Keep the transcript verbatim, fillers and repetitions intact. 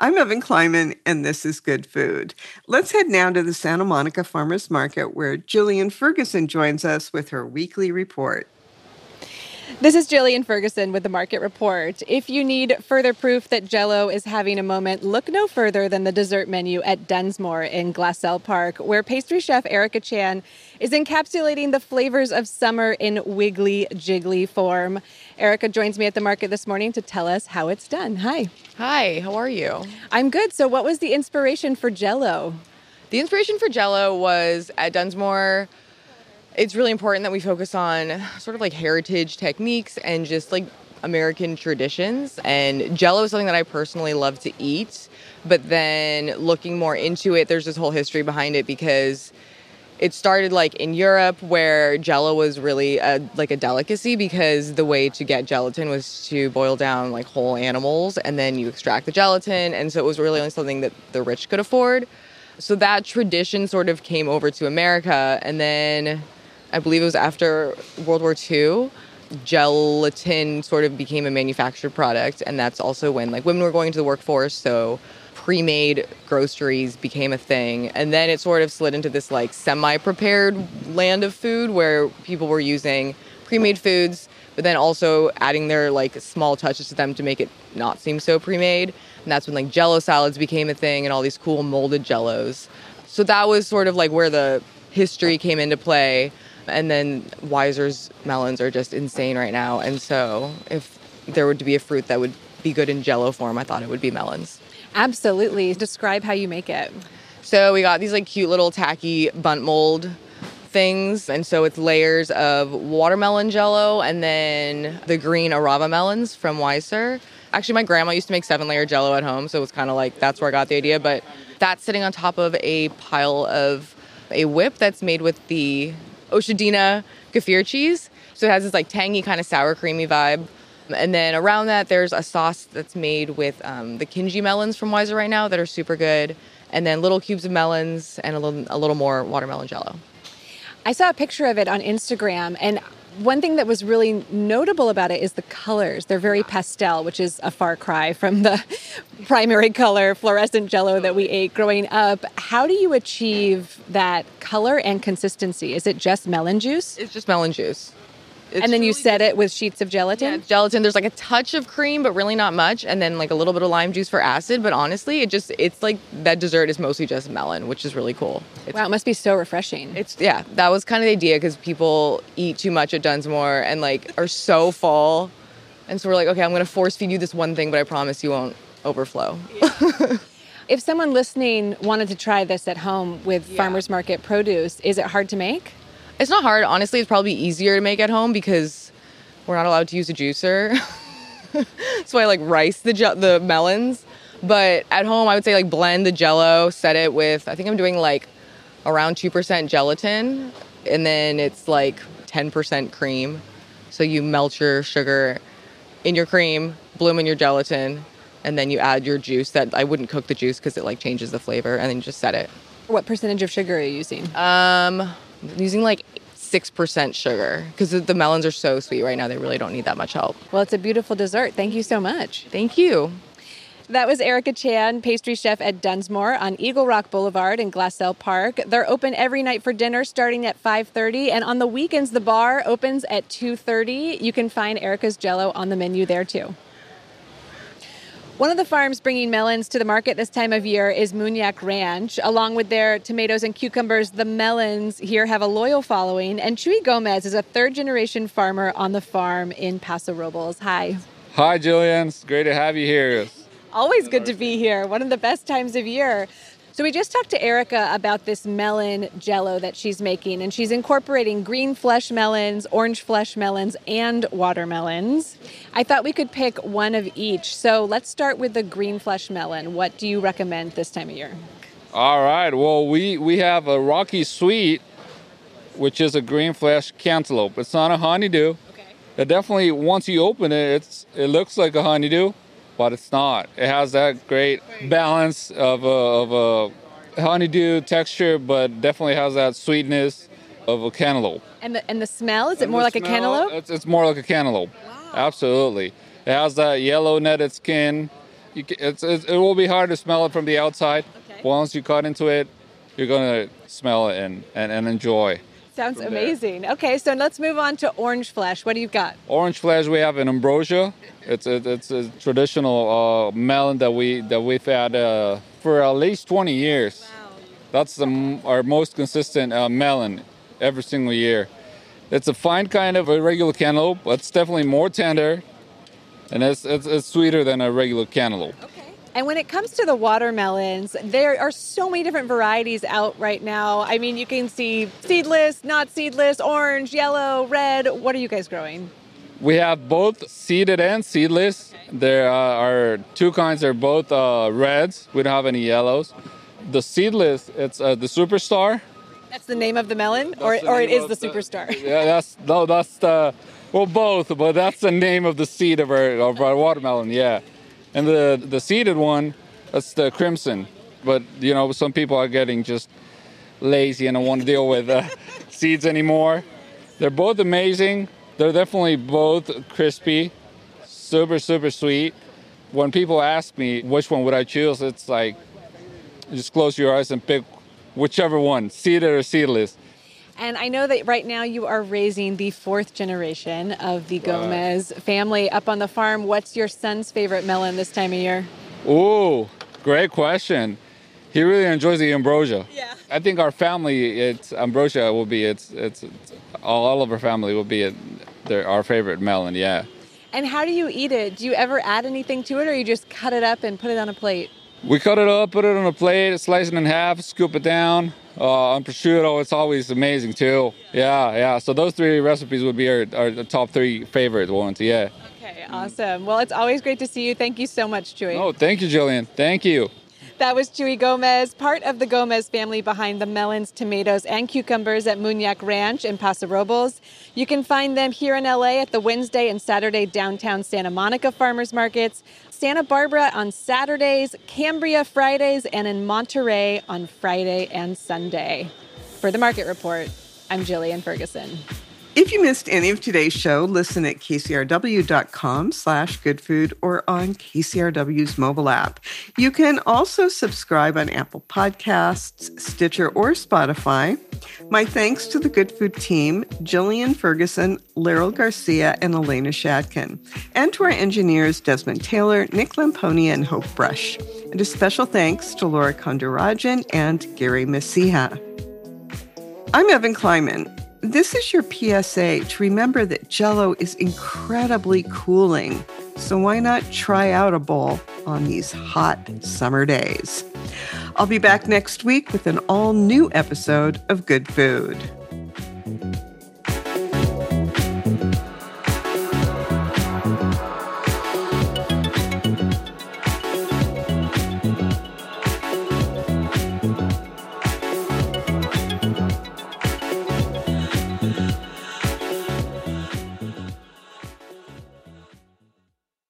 I'm Evan Kleiman, and this is Good Food. Let's head now to the Santa Monica Farmers Market, where Jillian Ferguson joins us with her weekly report. This is Jillian Ferguson with the Market Report. If you need further proof that Jell-O is having a moment, look no further than the dessert menu at Dunsmore in Glassell Park, where pastry chef Erica Chan is encapsulating the flavors of summer in wiggly, jiggly form. Erica joins me at the market this morning to tell us how it's done. Hi. Hi, how are you? I'm good. So what was the inspiration for Jell-O? The inspiration for Jell-O was at Dunsmore. It's really important that we focus on sort of like heritage techniques and just like American traditions. And Jell-O is something that I personally love to eat. But then looking more into it, there's this whole history behind it because it started like in Europe where Jell-O was really a, like a delicacy because the way to get gelatin was to boil down like whole animals and then you extract the gelatin. And so it was really only something that the rich could afford. So that tradition sort of came over to America. And then I believe it was after World War Two, gelatin sort of became a manufactured product. And that's also when like women were going into the workforce. So pre-made groceries became a thing. And then it sort of slid into this like semi-prepared land of food where people were using pre-made foods, but then also adding their like small touches to them to make it not seem so pre-made. And that's when like Jell-O salads became a thing and all these cool molded Jell-Os. So that was sort of like where the history came into play. And then Weiser's melons are just insane right now. And so if there would be a fruit that would be good in Jell-O form, I thought it would be melons. Absolutely. Describe how you make it. So we got these like cute little tacky bundt mold things. And so it's layers of watermelon Jell-O and then the green Arava melons from Weiser. Actually, my grandma used to make seven layer Jell-O at home. So it was kind of like, that's where I got the idea. But that's sitting on top of a pile of a whip that's made with the Oshadina Kefir cheese. So it has this like tangy kind of sour creamy vibe. And then around that, there's a sauce that's made with um, the Kinji melons from Weiser right now that are super good. And then little cubes of melons and a little, a little more watermelon Jell-O. I saw a picture of it on Instagram, and one thing that was really notable about it is the colors. They're very pastel, which is a far cry from the primary color fluorescent Jell-O that we ate growing up. How do you achieve that color and consistency? Is it just melon juice? It's just melon juice. It's and then you really set it with sheets of gelatin? Yeah, gelatin. There's like a touch of cream, but really not much. And then like a little bit of lime juice for acid. But honestly, it just, it's like that dessert is mostly just melon, which is really cool. It's, wow, it must be so refreshing. It's, yeah, that was kind of the idea because people eat too much at Dunsmore and like are so full. And so we're like, okay, I'm going to force feed you this one thing, but I promise you won't overflow. Yeah. If someone listening wanted to try this at home with yeah. farmers market produce, is it hard to make? It's not hard. Honestly, it's probably easier to make at home because we're not allowed to use a juicer. So I like rice the je- the melons. But at home, I would say like blend the Jell-O, set it with, I think I'm doing like around two percent gelatin. And then it's like ten percent cream. So you melt your sugar in your cream, bloom in your gelatin, and then you add your juice. That I wouldn't cook the juice because it like changes the flavor, and then you just set it. What percentage of sugar are you using? Um... Using like six percent sugar because the melons are so sweet right now. They really don't need that much help. Well, it's a beautiful dessert. Thank you so much. Thank you. That was Erica Chan, pastry chef at Dunsmore on Eagle Rock Boulevard in Glassell Park. They're open every night for dinner starting at five thirty. And on the weekends, the bar opens at two thirty. You can find Erica's Jell-O on the menu there too. One of the farms bringing melons to the market this time of year is Muniac Ranch. Along with their tomatoes and cucumbers, the melons here have a loyal following. And Chuy Gomez is a third-generation farmer on the farm in Paso Robles. Hi. Hi, Jillian. It's great to have you here. Always good to be here. One of the best times of year. So we just talked to Erica about this melon Jell-O that she's making, and she's incorporating green flesh melons, orange flesh melons, and watermelons. I thought we could pick one of each. So let's start with the green flesh melon. What do you recommend this time of year? All right. Well, we, we have a Rocky Sweet, which is a green flesh cantaloupe. It's not a honeydew. Okay. It definitely, once you open it, it's it looks like a honeydew. But it's not. It has that great balance of a, of a honeydew texture, but definitely has that sweetness of a cantaloupe. And the and the smell, is it and more like smell, a cantaloupe? It's, it's more like a cantaloupe. Wow. Absolutely. It has that yellow netted skin, You can, it's, it's, it will be hard to smell it from the outside. Okay. Once you cut into it, you're going to smell it and, and, and enjoy. Sounds amazing. Okay, so let's move on to orange flesh. What do you got? Orange flesh, we have an ambrosia. It's a, it's a traditional uh, melon that, we, that we've had uh, for at least twenty years. Wow. That's the, our most consistent uh, melon every single year. It's a fine kind of a regular cantaloupe. It's definitely more tender, and it's, it's, it's sweeter than a regular cantaloupe. Okay. And when it comes to the watermelons, there are so many different varieties out right now. I mean, you can see seedless, not seedless, orange, yellow, red. What are you guys growing? We have both seeded and seedless. Okay. There are two kinds. They're both uh, reds. We don't have any yellows. The seedless, it's uh, the Superstar. That's the name of the melon, or or it is the, the Superstar? Yeah, that's no, that's the well both, but that's the name of the seed of our of our watermelon. Yeah. And the, the seeded one, that's the Crimson. But, you know, some people are getting just lazy and don't want to deal with uh, seeds anymore. They're both amazing. They're definitely both crispy, super, super sweet. When people ask me which one would I choose, it's like, just close your eyes and pick whichever one, seeded or seedless. And I know that right now you are raising the fourth generation of the Gomez right. family up on the farm. What's your son's favorite melon this time of year? Ooh, great question. He really enjoys the ambrosia. Yeah. I think our family, it's ambrosia will be, it's, it's, it's all of our family will be it, our favorite melon, yeah. And how do you eat it? Do you ever add anything to it, or you just cut it up and put it on a plate? We cut it up, put it on a plate, slice it in half, scoop it down. Uh, on prosciutto, it's always amazing too. Yeah, yeah. So those three recipes would be our, our top three favorite ones, yeah. Okay, awesome. Well, it's always great to see you. Thank you so much, Chuy. Oh, thank you, Jillian. Thank you. That was Chuy Gomez, part of the Gomez family behind the melons, tomatoes, and cucumbers at Muniac Ranch in Paso Robles. You can find them here in L A at the Wednesday and Saturday downtown Santa Monica farmers markets, Santa Barbara on Saturdays, Cambria Fridays, and in Monterey on Friday and Sunday. For the Market Report, I'm Jillian Ferguson. If you missed any of today's show, listen at kcrw.com slash goodfood or on K C R W's mobile app. You can also subscribe on Apple Podcasts, Stitcher, or Spotify. My thanks to the Good Food team, Jillian Ferguson, Laryl Garcia, and Elena Shadkin, and to our engineers, Desmond Taylor, Nick Lamponia, and Hope Brush. And a special thanks to Laura Kondarajan and Gary Messiha. I'm Evan Kleiman. This is your P S A to remember that Jell-O is incredibly cooling, so why not try out a bowl on these hot summer days? I'll be back next week with an all-new episode of Good Food.